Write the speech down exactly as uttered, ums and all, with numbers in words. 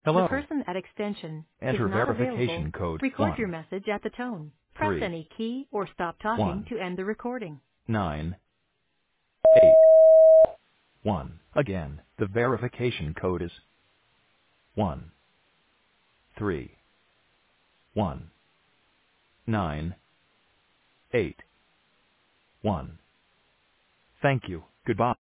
The Hello. person at extension is Enter not available. verification code Record your one message at the tone. Press three any key or stop talking one to end the recording. nine eight one. Again, the verification code is one three one nine eight one. Thank you. Goodbye.